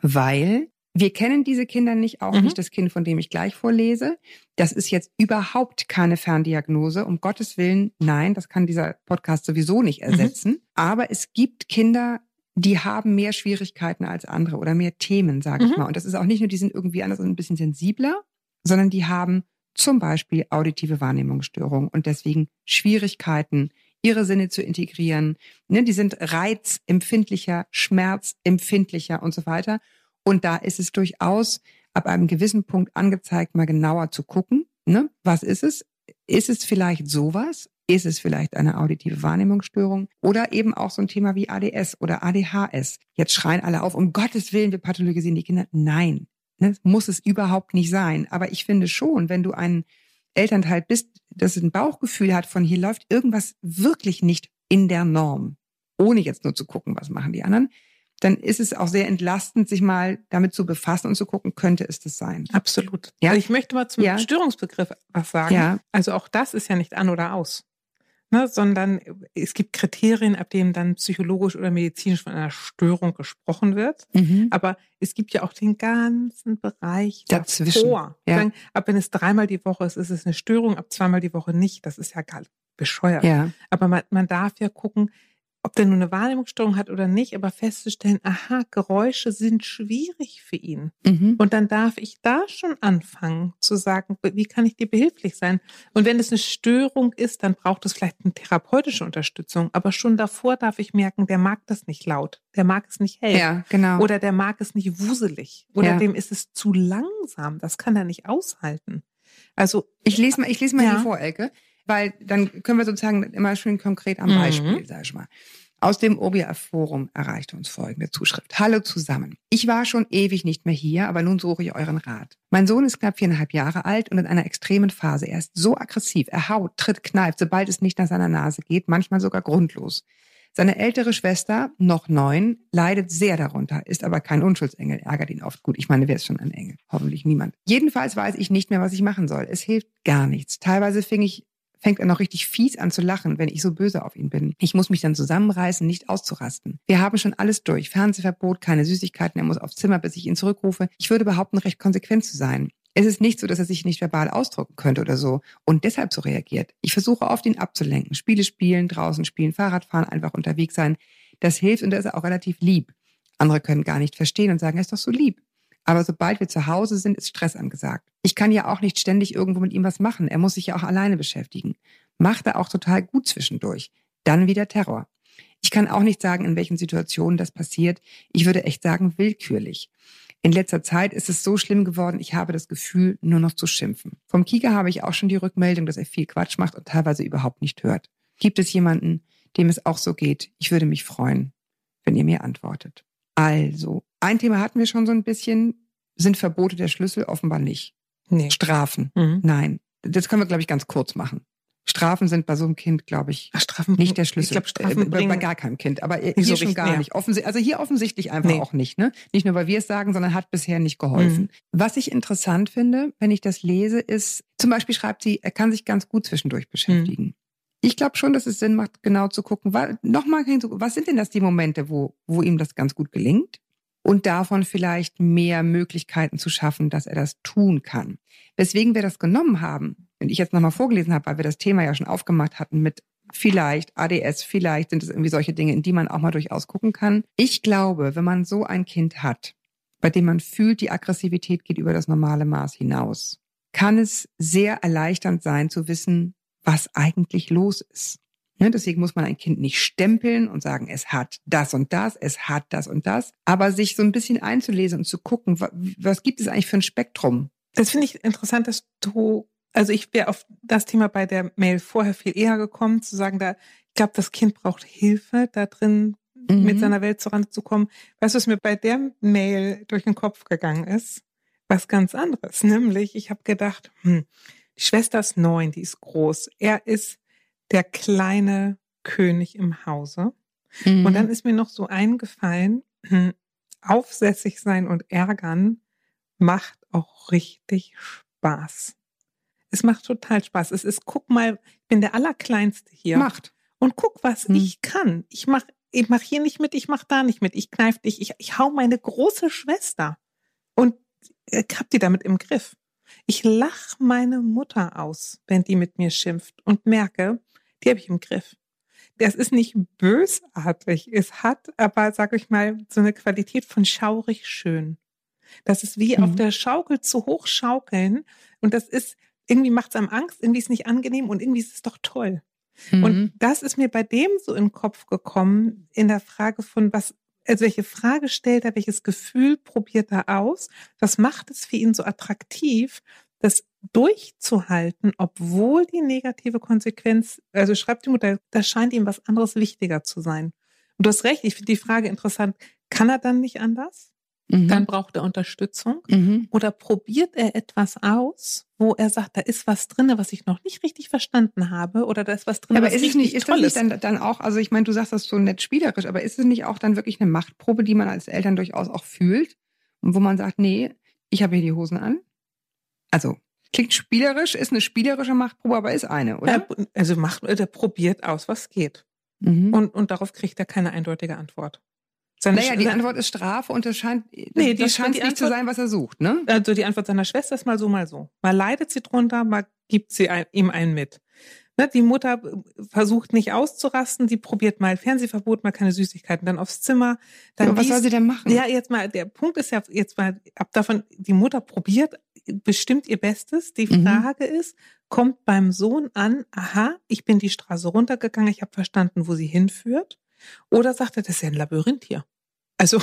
Weil wir kennen diese Kinder nicht, auch nicht das Kind, von dem ich gleich vorlese. Das ist jetzt überhaupt keine Ferndiagnose. Um Gottes Willen, nein, das kann dieser Podcast sowieso nicht ersetzen. Aber es gibt Kinder, die haben mehr Schwierigkeiten als andere oder mehr Themen, sage ich mal. Und das ist auch nicht nur, die sind irgendwie anders und ein bisschen sensibler, sondern die haben zum Beispiel auditive Wahrnehmungsstörungen und deswegen Schwierigkeiten, ihre Sinne zu integrieren. Ne, die sind reizempfindlicher, schmerzempfindlicher und so weiter. Und da ist es durchaus ab einem gewissen Punkt angezeigt, mal genauer zu gucken. Ne? Was ist es? Ist es vielleicht sowas? Ist es vielleicht eine auditive Wahrnehmungsstörung? Oder eben auch so ein Thema wie ADS oder ADHS. Jetzt schreien alle auf, um Gottes Willen, wir pathologisieren die Kinder. Nein, ne? Muss es überhaupt nicht sein. Aber ich finde schon, wenn du ein Elternteil bist, das ein Bauchgefühl hat von, hier läuft irgendwas wirklich nicht in der Norm, ohne jetzt nur zu gucken, was machen die anderen, dann ist es auch sehr entlastend, sich mal damit zu befassen und zu gucken, könnte es das sein. Absolut. Ja? Also ich möchte mal zum Störungsbegriff was sagen. Ja. Also auch das ist ja nicht an oder aus. Ne, sondern es gibt Kriterien, ab denen dann psychologisch oder medizinisch von einer Störung gesprochen wird. Aber es gibt ja auch den ganzen Bereich dazwischen. Davor. Ja. Ab wenn es 3-mal die Woche ist, ist es eine Störung, ab 2-mal die Woche nicht. Das ist ja gar bescheuert. Ja. Aber man darf ja gucken, ob der nur eine Wahrnehmungsstörung hat oder nicht, aber festzustellen, aha, Geräusche sind schwierig für ihn. Und dann darf ich da schon anfangen zu sagen, wie kann ich dir behilflich sein? Und wenn es eine Störung ist, dann braucht es vielleicht eine therapeutische Unterstützung. Aber schon davor darf ich merken, der mag das nicht laut, der mag es nicht hell. Ja, genau. Oder der mag es nicht wuselig. Oder dem ist es zu langsam. Das kann er nicht aushalten. Also ich lese mal hier vor, Elke. Weil dann können wir sozusagen immer schön konkret am Beispiel, sag ich mal. Aus dem OBF-Forum erreichte uns folgende Zuschrift. Hallo zusammen. Ich war schon ewig nicht mehr hier, aber nun suche ich euren Rat. Mein Sohn ist knapp 4,5 Jahre alt und in einer extremen Phase. Er ist so aggressiv, er haut, tritt, kneift, sobald es nicht nach seiner Nase geht, manchmal sogar grundlos. Seine ältere Schwester, noch 9, leidet sehr darunter, ist aber kein Unschuldsengel, ärgert ihn oft. Gut, ich meine, wer ist schon ein Engel? Hoffentlich niemand. Jedenfalls weiß ich nicht mehr, was ich machen soll. Es hilft gar nichts. Teilweise fängt er noch richtig fies an zu lachen, wenn ich so böse auf ihn bin. Ich muss mich dann zusammenreißen, nicht auszurasten. Wir haben schon alles durch. Fernsehverbot, keine Süßigkeiten, er muss aufs Zimmer, bis ich ihn zurückrufe. Ich würde behaupten, recht konsequent zu sein. Es ist nicht so, dass er sich nicht verbal ausdrücken könnte oder so und deshalb so reagiert. Ich versuche oft, ihn abzulenken. Spiele spielen, draußen spielen, Fahrrad fahren, einfach unterwegs sein. Das hilft und er ist auch relativ lieb. Andere können gar nicht verstehen und sagen, er ist doch so lieb. Aber sobald wir zu Hause sind, ist Stress angesagt. Ich kann ja auch nicht ständig irgendwo mit ihm was machen. Er muss sich ja auch alleine beschäftigen. Macht er auch total gut zwischendurch. Dann wieder Terror. Ich kann auch nicht sagen, in welchen Situationen das passiert. Ich würde echt sagen, willkürlich. In letzter Zeit ist es so schlimm geworden, ich habe das Gefühl, nur noch zu schimpfen. Vom Kika habe ich auch schon die Rückmeldung, dass er viel Quatsch macht und teilweise überhaupt nicht hört. Gibt es jemanden, dem es auch so geht? Ich würde mich freuen, wenn ihr mir antwortet. Also, ein Thema hatten wir schon so ein bisschen. Sind Verbote der Schlüssel? Offenbar nicht. Nee. Strafen? Nein. Das können wir, glaube ich, ganz kurz machen. Strafen sind bei so einem Kind, glaube ich, nicht der Schlüssel. Ich glaube, Strafen bei gar keinem Kind. Aber hier so schon richtig, gar nicht. Also hier offensichtlich einfach auch nicht. Ne? Nicht nur, weil wir es sagen, sondern hat bisher nicht geholfen. Was ich interessant finde, wenn ich das lese, ist, zum Beispiel schreibt sie, er kann sich ganz gut zwischendurch beschäftigen. Ich glaube schon, dass es Sinn macht, genau zu gucken, was sind denn das die Momente, wo ihm das ganz gut gelingt? Und davon vielleicht mehr Möglichkeiten zu schaffen, dass er das tun kann. Weswegen wir das genommen haben, wenn ich jetzt nochmal vorgelesen habe, weil wir das Thema ja schon aufgemacht hatten mit vielleicht ADS, vielleicht sind es irgendwie solche Dinge, in die man auch mal durchaus gucken kann. Ich glaube, wenn man so ein Kind hat, bei dem man fühlt, die Aggressivität geht über das normale Maß hinaus, kann es sehr erleichternd sein zu wissen, was eigentlich los ist. Ne, deswegen muss man ein Kind nicht stempeln und sagen, es hat das und das, es hat das und das, aber sich so ein bisschen einzulesen und zu gucken, was gibt es eigentlich für ein Spektrum? Das finde ich interessant, dass also ich wäre auf das Thema bei der Mail vorher viel eher gekommen, zu sagen, ich glaube, das Kind braucht Hilfe, da drin mit seiner Welt zuranzukommen. Weißt du, was mir bei der Mail durch den Kopf gegangen ist? Was ganz anderes, nämlich ich habe gedacht, die Schwester ist 9, die ist groß. Er ist der kleine König im Hause. Und dann ist mir noch so eingefallen, aufsässig sein und ärgern macht auch richtig Spaß. Es macht total Spaß. Es ist, guck mal, ich bin der Allerkleinste hier. Macht. Und guck, was ich kann. Ich mach hier nicht mit, ich mach da nicht mit. Ich kneif dich, ich hau meine große Schwester. Und hab die damit im Griff. Ich lach meine Mutter aus, wenn die mit mir schimpft und merke, die habe ich im Griff. Das ist nicht bösartig. Es hat aber, sag ich mal, so eine Qualität von schaurig schön. Das ist wie auf der Schaukel zu hoch schaukeln. Und das ist, irgendwie macht es einem Angst, irgendwie ist es nicht angenehm und irgendwie ist es doch toll. Und das ist mir bei dem so in den Kopf gekommen, in der Frage von welche Frage stellt er, welches Gefühl probiert er aus? Was macht es für ihn so attraktiv, das durchzuhalten, obwohl die negative Konsequenz, also schreibt die Mutter, da scheint ihm was anderes wichtiger zu sein. Und du hast recht, ich finde die Frage interessant, kann er dann nicht anders? Dann braucht er Unterstützung. Oder probiert er etwas aus, wo er sagt, da ist was drin, was ich noch nicht richtig verstanden habe, oder da ist was drin, aber was ist es richtig nicht, toll ist das nicht dann auch, also ich meine, du sagst das so nett spielerisch, aber ist es nicht auch dann wirklich eine Machtprobe, die man als Eltern durchaus auch fühlt und wo man sagt, nee, ich habe hier die Hosen an? Also klingt spielerisch, ist eine spielerische Machtprobe, aber ist eine, oder? Also der probiert aus, was geht. Und darauf kriegt er keine eindeutige Antwort. Die Antwort ist Strafe und das scheint nicht zu sein, was er sucht, ne? Also die Antwort seiner Schwester ist mal so, mal so. Mal leidet sie drunter, mal gibt sie ihm einen mit. Ne, die Mutter versucht nicht auszurasten, die probiert mal Fernsehverbot, mal keine Süßigkeiten, dann aufs Zimmer. Dann was soll sie denn machen? Ja, jetzt mal, der Punkt ist ja jetzt mal ab davon, die Mutter probiert, bestimmt ihr Bestes. Die Frage ist, kommt beim Sohn an, aha, ich bin die Straße runtergegangen, ich habe verstanden, wo sie hinführt. Oder sagt er, das ist ja ein Labyrinth hier. Also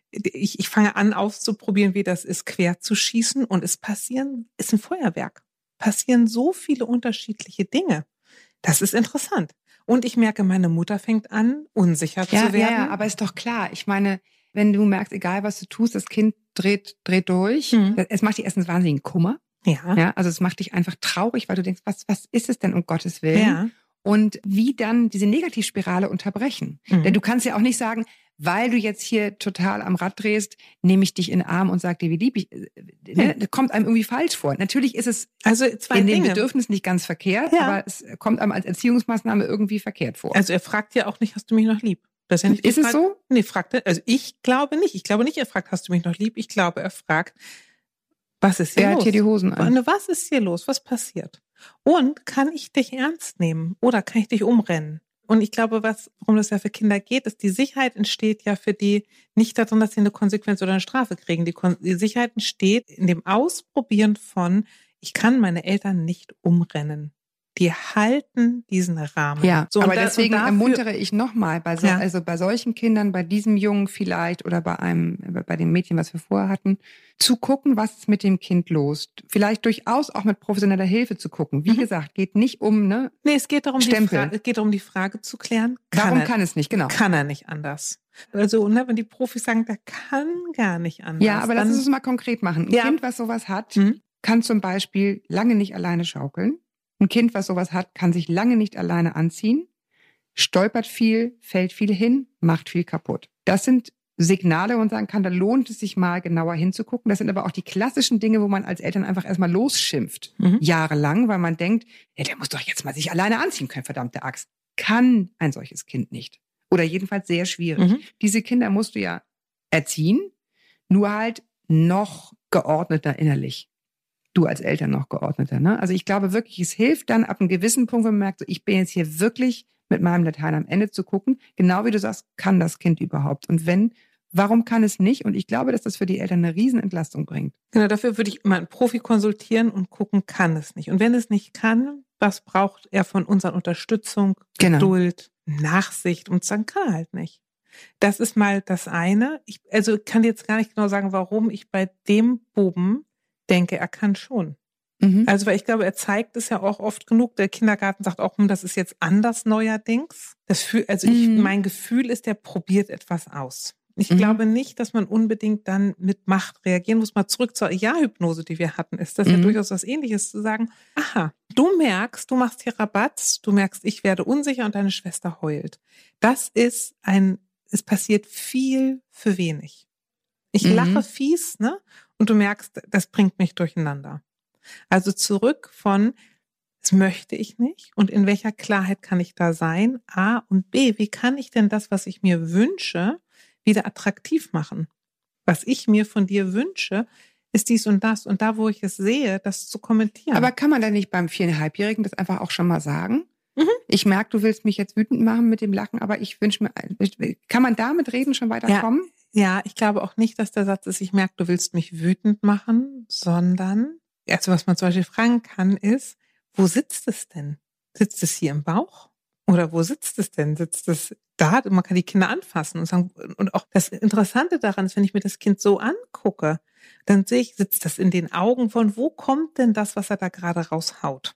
ich fange an auszuprobieren, wie das ist, quer zu schießen und ist ein Feuerwerk. Passieren so viele unterschiedliche Dinge. Das ist interessant. Und ich merke, meine Mutter fängt an, unsicher zu werden. Ja, aber ist doch klar. Ich meine, wenn du merkst, egal was du tust, das Kind dreht durch. Es macht dich erstens wahnsinnigen Kummer. Ja. Also es macht dich einfach traurig, weil du denkst, was ist es denn um Gottes Willen? Ja. Und wie dann diese Negativspirale unterbrechen. Denn du kannst ja auch nicht sagen, weil du jetzt hier total am Rad drehst, nehme ich dich in den Arm und sag dir, wie lieb ich. Das kommt einem irgendwie falsch vor. Natürlich ist es in den Bedürfnissen nicht ganz verkehrt, aber es kommt einem als Erziehungsmaßnahme irgendwie verkehrt vor. Also er fragt ja auch nicht, hast du mich noch lieb? Das ist ja nicht ist es so? Nee, fragt er. Also ich glaube nicht. Ich glaube nicht, er fragt, hast du mich noch lieb? Ich glaube, er fragt, was ist hier los? Er hat hier die Hosen an. Was ist hier los? Was passiert? Und kann ich dich ernst nehmen? Oder kann ich dich umrennen? Und ich glaube, worum das ja für Kinder geht, ist, die Sicherheit entsteht ja für die nicht darin, dass sie eine Konsequenz oder eine Strafe kriegen. Die Sicherheit entsteht in dem Ausprobieren von, ich kann meine Eltern nicht umrennen. Die halten diesen Rahmen. Ja, so, aber deswegen ermuntere ich nochmal, also bei solchen Kindern, bei diesem Jungen vielleicht oder bei dem Mädchen, was wir vorher hatten, zu gucken, was ist mit dem Kind los. Vielleicht durchaus auch mit professioneller Hilfe zu gucken. Wie gesagt, geht nicht um Nee, es geht darum, die Frage zu klären. Warum kann es nicht, genau. Kann er nicht anders. Also, wenn die Profis sagen, der kann gar nicht anders. Ja, aber lass uns es mal konkret machen. Ein Kind, was sowas hat, kann zum Beispiel lange nicht alleine schaukeln. Ein Kind, was sowas hat, kann sich lange nicht alleine anziehen, stolpert viel, fällt viel hin, macht viel kaputt. Das sind Signale, wo man sagen kann, da lohnt es sich mal genauer hinzugucken. Das sind aber auch die klassischen Dinge, wo man als Eltern einfach erstmal losschimpft, jahrelang, weil man denkt, der muss doch jetzt mal sich alleine anziehen können, verdammte Axt. Kann ein solches Kind nicht. Oder jedenfalls sehr schwierig. Diese Kinder musst du ja erziehen, nur halt noch geordneter innerlich. Du als Eltern noch geordneter, ne? Also ich glaube wirklich, es hilft dann ab einem gewissen Punkt, wenn man merkt, so, ich bin jetzt hier wirklich mit meinem Latein am Ende zu gucken, genau wie du sagst, kann das Kind überhaupt? Und wenn, Warum kann es nicht? Und ich glaube, dass das für die Eltern eine Riesenentlastung bringt. Genau, dafür würde ich immer einen Profi konsultieren und gucken, kann es nicht. Und wenn es nicht kann, was braucht er von uns an Unterstützung, Genau. Geduld, Nachsicht und sagen, kann er halt nicht. Das ist mal das eine. Ich kann jetzt gar nicht genau sagen, warum ich bei dem Buben denke, er kann schon. Mhm. Also, weil ich glaube, er zeigt es ja auch oft genug. Der Kindergarten sagt auch, das ist jetzt anders neuerdings. Mein Gefühl ist, der probiert etwas aus. Ich glaube nicht, dass man unbedingt dann mit Macht reagieren muss. Mal zurück zur Ja-Hypnose, die wir hatten, ist das ja durchaus was Ähnliches zu sagen, aha, du merkst, du machst hier Rabatz, du merkst, ich werde unsicher und deine Schwester heult. Es passiert viel für wenig. Ich lache fies, ne? Und du merkst, das bringt mich durcheinander. Also zurück von, das möchte ich nicht und in welcher Klarheit kann ich da sein? A und B, wie kann ich denn das, was ich mir wünsche, wieder attraktiv machen? Was ich mir von dir wünsche, ist dies und das. Und da, wo ich es sehe, das zu kommentieren. Aber kann man denn nicht beim 4,5-Jährigen das einfach auch schon mal sagen? Ich merke, du willst mich jetzt wütend machen mit dem Lachen, aber ich wünsche mir, kann man da mit Reden schon weiterkommen? Ja, ich glaube auch nicht, dass der Satz ist, ich merke, du willst mich wütend machen, sondern, also was man zum Beispiel fragen kann, ist, wo sitzt es denn? Sitzt es hier im Bauch? Oder wo sitzt es denn? Sitzt es da? Man kann die Kinder anfassen und sagen, und auch das Interessante daran ist, wenn ich mir das Kind so angucke, dann sehe ich, sitzt das in den Augen, von wo kommt denn das, was er da gerade raushaut?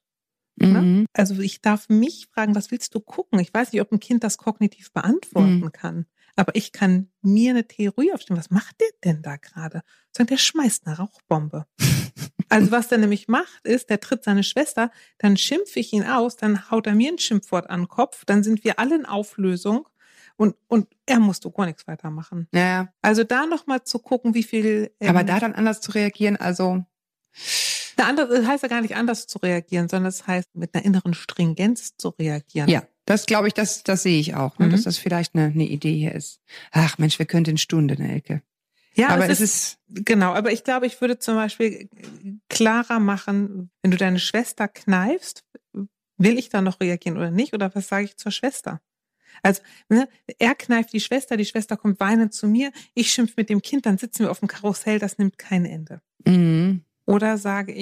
Ne? Also ich darf mich fragen, was willst du gucken? Ich weiß nicht, ob ein Kind das kognitiv beantworten kann, aber ich kann mir eine Theorie aufstellen. Was macht der denn da gerade? Sagen, der schmeißt eine Rauchbombe. Also was der nämlich macht, ist, der tritt seine Schwester, dann schimpfe ich ihn aus, dann haut er mir ein Schimpfwort an den Kopf, dann sind wir alle in Auflösung und er muss doch gar nichts weitermachen. Ja. Also da nochmal zu gucken, wie viel... Aber da dann anders zu reagieren, also... Das heißt ja gar nicht anders zu reagieren, sondern es heißt, mit einer inneren Stringenz zu reagieren. Ja, das glaube ich, das sehe ich auch, ne? Dass das vielleicht eine Idee hier ist. Ach Mensch, wir könnten eine Stunde, Elke. Ja, aber es ist genau, aber ich glaube, ich würde zum Beispiel klarer machen, wenn du deine Schwester kneifst, will ich da noch reagieren oder nicht? Oder was sage ich zur Schwester? Also, ne, er kneift die Schwester kommt weinend zu mir, ich schimpf mit dem Kind, dann sitzen wir auf dem Karussell, das nimmt kein Ende. Oder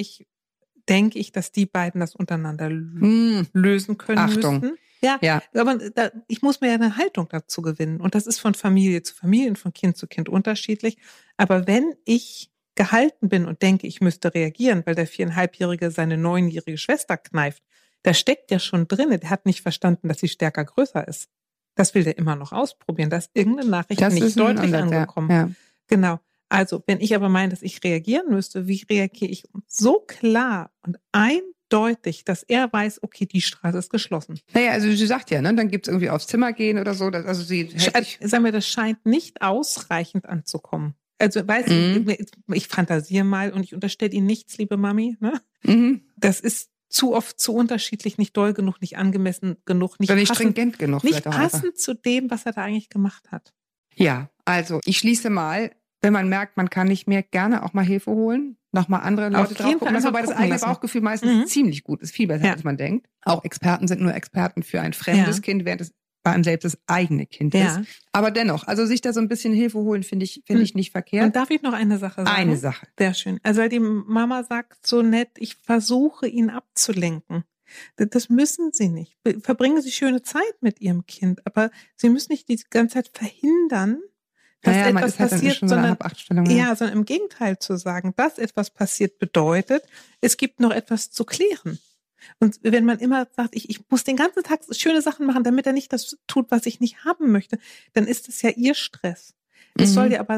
denke ich, dass die beiden das untereinander lösen können Achtung. müssten? Ja. Aber ich muss mir ja eine Haltung dazu gewinnen. Und das ist von Familie zu Familie und von Kind zu Kind unterschiedlich. Aber wenn ich gehalten bin und denke, ich müsste reagieren, weil der 4,5-Jährige seine 9-jährige Schwester kneift, da steckt ja schon drin, der hat nicht verstanden, dass sie stärker größer ist. Das will der immer noch ausprobieren. Da ist irgendeine Nachricht nicht deutlich angekommen. Ja. Genau. Also, wenn ich aber meine, dass ich reagieren müsste, wie reagiere ich so klar und eindeutig, dass er weiß, okay, die Straße ist geschlossen. Naja, also sie sagt ja, ne, dann gibt's irgendwie aufs Zimmer gehen oder so. Also Sag mir, das scheint nicht ausreichend anzukommen. Also, ich fantasiere mal und ich unterstelle Ihnen nichts, liebe Mami. Ne? Das ist zu oft zu unterschiedlich, nicht doll genug, nicht angemessen genug, nicht stringent genug. Nicht passend zu dem, was er da eigentlich gemacht hat. Ja, also ich schließe mal, wenn man merkt, man kann nicht mehr, gerne auch mal Hilfe holen, nochmal andere Leute drauf gucken. Wobei das eigene Bauchgefühl meistens ziemlich gut ist, viel besser, als man denkt. Auch Experten sind nur Experten für ein fremdes Kind, während es bei einem selbst das eigene Kind ist. Aber dennoch, also sich da so ein bisschen Hilfe holen, finde ich nicht verkehrt. Und darf ich noch eine Sache sagen? Eine Sache. Sehr schön. Also weil die Mama sagt so nett, ich versuche ihn abzulenken. Das müssen Sie nicht. Verbringen Sie schöne Zeit mit Ihrem Kind, aber Sie müssen nicht die ganze Zeit verhindern, dass etwas passiert, sondern im Gegenteil zu sagen, dass etwas passiert bedeutet, es gibt noch etwas zu klären. Und wenn man immer sagt, ich muss den ganzen Tag schöne Sachen machen, damit er nicht das tut, was ich nicht haben möchte, dann ist es ja ihr Stress. Es soll ja aber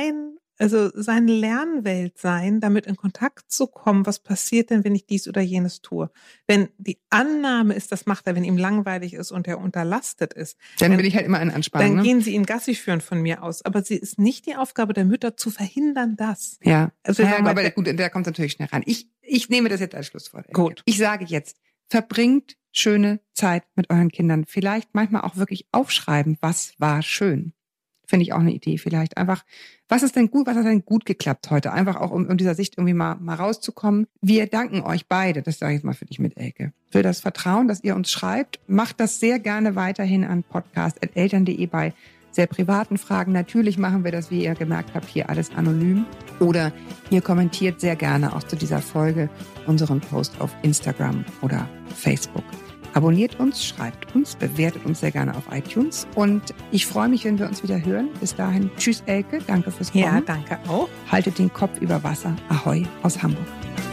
seine Lernwelt sein, damit in Kontakt zu kommen, was passiert denn, wenn ich dies oder jenes tue. Wenn die Annahme ist, das macht er, wenn ihm langweilig ist und er unterlastet ist. Dann will ich halt immer einen anspannen. Dann gehen Sie ihn Gassi führen von mir aus. Aber sie ist nicht die Aufgabe der Mütter, zu verhindern, das. Ja, also aber gut, der kommt natürlich schnell ran. Ich nehme das jetzt als Schlusswort. Gut. Ich sage jetzt, verbringt schöne Zeit mit euren Kindern. Vielleicht manchmal auch wirklich aufschreiben, was war schön. Finde ich auch eine Idee vielleicht. Einfach, was hat denn gut geklappt heute? Einfach auch, um dieser Sicht irgendwie mal rauszukommen. Wir danken euch beide, das sage ich jetzt mal für dich mit Elke, für das Vertrauen, dass ihr uns schreibt. Macht das sehr gerne weiterhin an podcast@eltern.de bei sehr privaten Fragen. Natürlich machen wir das, wie ihr gemerkt habt, hier alles anonym. Oder ihr kommentiert sehr gerne auch zu dieser Folge unseren Post auf Instagram oder Facebook. Abonniert uns, schreibt uns, bewertet uns sehr gerne auf iTunes. Und ich freue mich, wenn wir uns wieder hören. Bis dahin, tschüss Elke, danke fürs Kommen. Ja, danke auch. Haltet den Kopf über Wasser. Ahoi aus Hamburg.